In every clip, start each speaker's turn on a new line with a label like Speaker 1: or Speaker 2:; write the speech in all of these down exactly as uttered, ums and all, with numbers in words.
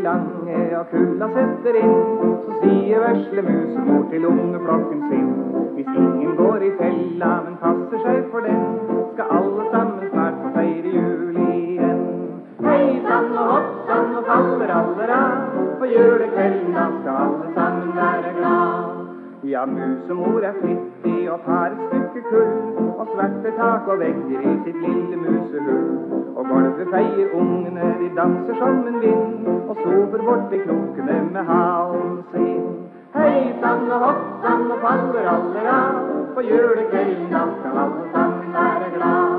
Speaker 1: blir lange og kulda setter inn, så sier vesle musemor til ungeflokken sin: hvis ingen går i fella, men passer seg for den, skal alle sammen snart få feire jul igjen. Hei sann og hopp sann og faller allera, på julekvelden da skal alle sammen være glad. Ja, musemor er flittig og tar et stykke kull, og sverter tak og vegger i sitt lille musehull. Og gulvet feier ungene, de danser som en vind, og sover bort i krokene med halen sin. Hei sann og hopp sann og faller allera, på julekvelden da skal alle sammen være glad.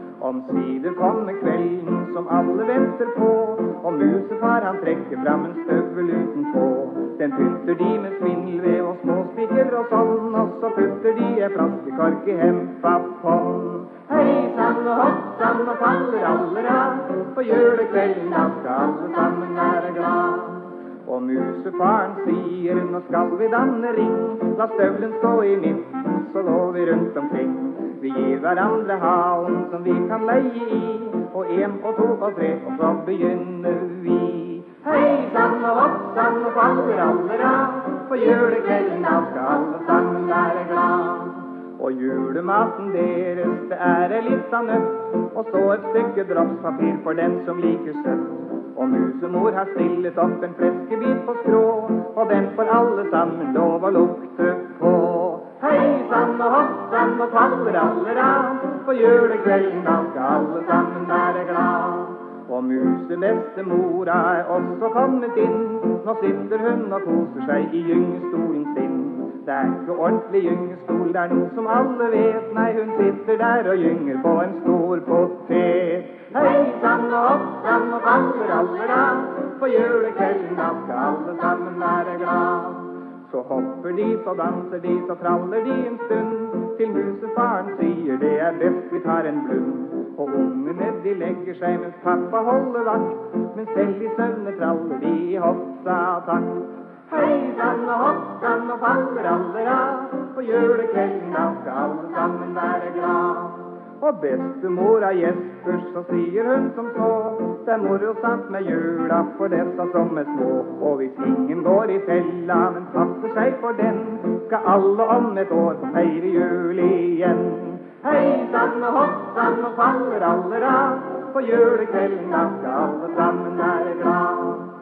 Speaker 1: Omsider kommer kvelden som alle venter på, og musefar han trekker fram en støvel uten tå. Den pynter de med svindelvev og småspikker og sånn, og så putter de en flaskekork i hempapånd. Hei sann og hopp sann og faller allera, på julekvelden da skal alle sammen være glad. Og musefaren sier: nå skal vi danne ring, la støvlen stå i midten, så går vi rundt omkring. Vi gir hverandre halen som vi kan leie i, og en og to og tre, og så begynner vi. Hei sann og hopp sann og faller allera, på julekvelden da skal alle sammen være glad. Og julematen deres, det er en liten nøtt, og så et stykke dropspapir for den som liker søtt. Og musemor har stillet opp en fleskebit på skrå, og den får alle sammen lov å lukte på. Hei sann og hopp sann og faller allera, på julekvelden da skal alle sammen være glad. Og musebestemora er også kommet inn, nå sitter hun og koser seg i gyngestolen sin. Det er ikke ordentlig gyngestol, det er noe som alle vet, nei hun sitter der og gynger på en stor potet. Hei sann og hopp sann og faller allera, på julekvelden da skal alle sammen være glad. Så hopper de, så danser de, så traller de en stund, til musefaren sier det er best vi tar en blund. Og ungene de legger seg mens pappa holder vakt, men selv i søvne traller de i hoppsa takt. Hei sann og hopp sann og faller allera, på julekvelden da skal alle sammen være glad. Og bestemora gjesper, så sier hun som så: det er morosamt med jula for dessa som er små. Og hvis ingen går i fella, men passer seg for den, skal alle om et år få feire jul igjen. Hei sann og hopp sann og faller allera, på julekvelden da skal alle sammen være glad.